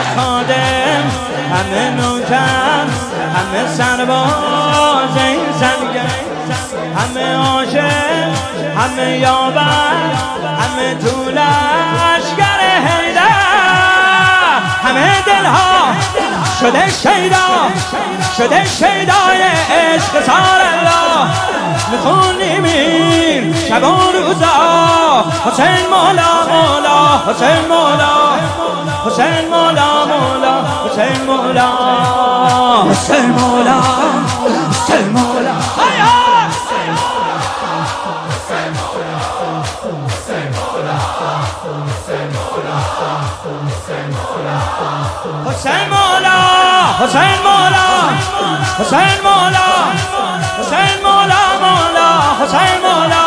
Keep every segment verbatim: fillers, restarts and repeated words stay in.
خادم، همه نوکر، همه سرباز این سرگرد، همه عاشق، همه یاور، همه تو لشکر حیدر، همه دلها شده شیدا، شده شیدای عشق سار الله. میخونیم این شب و روزا حسین مولا مولا، حسین مولا، حسین مولا مولا، حسین مولا، حسین مولا، حسین مولا، حسین مولا، حسین مولا، حسین مولا، حسین مولا مولا، حسین مولا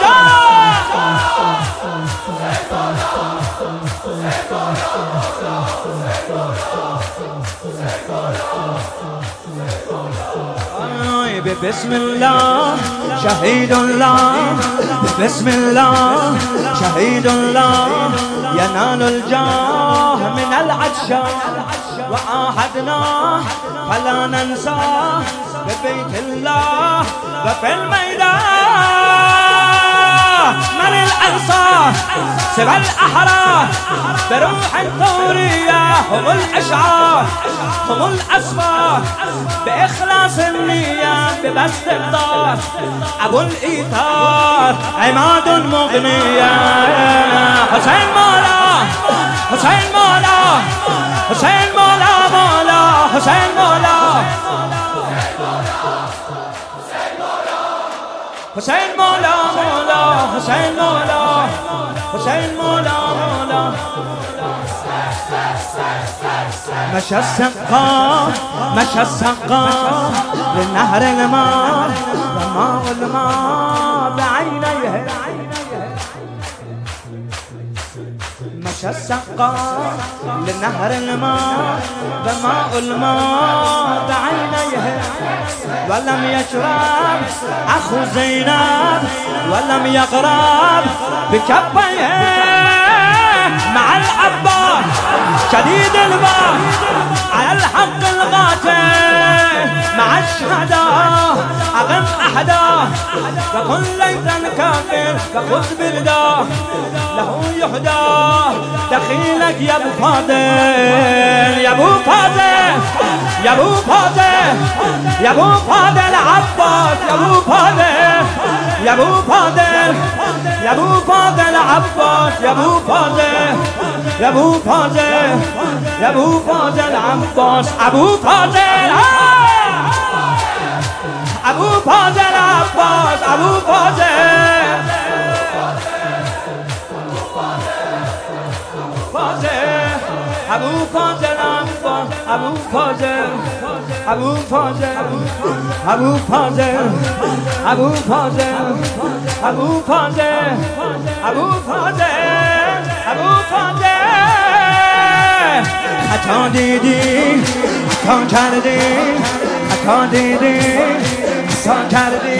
بسم الله شهید الله، بسم الله شهید الله، ينال الجاه من العطشان وعاهدنا فلا ننساه ببيت الله وفي الميدان. من الأنصار سوى الأحرار بروح الثورية، هم الأشعار هم الأسفار بإخلاص النية ببسط الدار. أبو الإيثار عماد مغنية، حسين مولا، حسين مولا، حسين مولا مولا، حسين مولا، حسين مولا مولا، حسين مولا، حسين مولا مولا. مشى السقاف، مشى السقاف للنهر الماء، وماء الماء بعينيه. مشى السقاف للنهر الماء، وماء الماء بعينيه. ولم يشرب أخو زينب، ولم يقرب بكفيه. مع العباس شديد البار على الحق القاتل، مع الشهداء أغم أحداه. فكن ليت الكافر فخذ برداه، له يهداه دخيلك يا ابو فاضل، يا ابو فاضل، يا ابو فاضل، يا ابو فاضل عباس، يا ابو فاضل، يا ابو فاضل، يا ابو فاضل عباس، يا ابو فاضل، يا ابو فاضل، يا ابو فاضل عباس، ابو فاضل، ابو فاضل عباس، ابو فاضل، ابو فاضل عباس، ابو فاضل، ابو فاضل، ابو فاضل، ابو فاضل، ابو فاضل، ابو فاضل، ابو فاضل. خطا دیدی، خطا کردی، خطا دیدی، خطا کردی.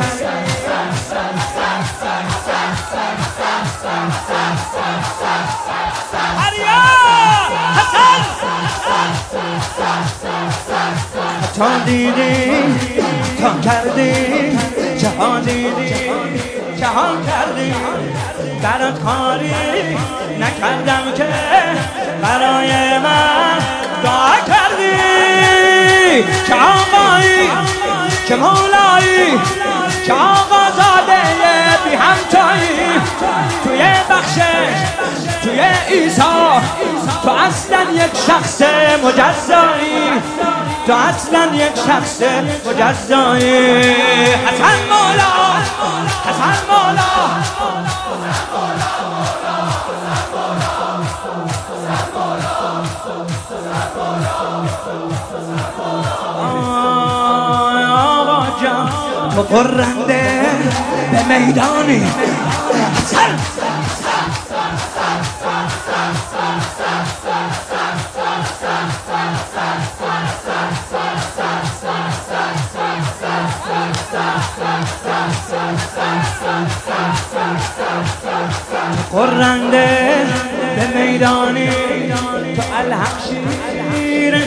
خطا دیدی، خطا کردی، جهان دیدی، جهان کردی. برات کاری نکردم که برای من دعا کردی. که آقایی، که مولایی، که آقا زاده بی همتایی. توی بخشش، توی ایثار، تو اصلا یک شخص مجزایی، تو اصلا یک شخص مجزایی. حسن مولا، حسن مولا، آقا جان تو پرنده به میدانی. حسن پرنده به میدانی، تو الحق شی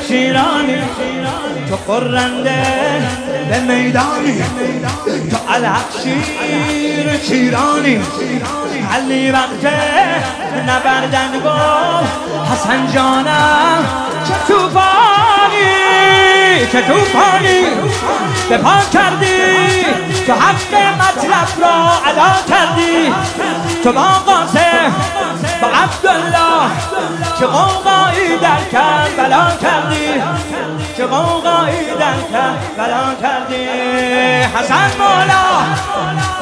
شیرانی تو خرنده به میدانی تو الحق شیر شیرانی علی وقته نبردن گفت حسن جانم چه توفانی چه توفانی به پا کردی تو حق مطلب را ادا کردی تو با قاسم با عبدالله چه قوقایی در کربلا کردی چه قوقایی در کربلا کردی حسن مولا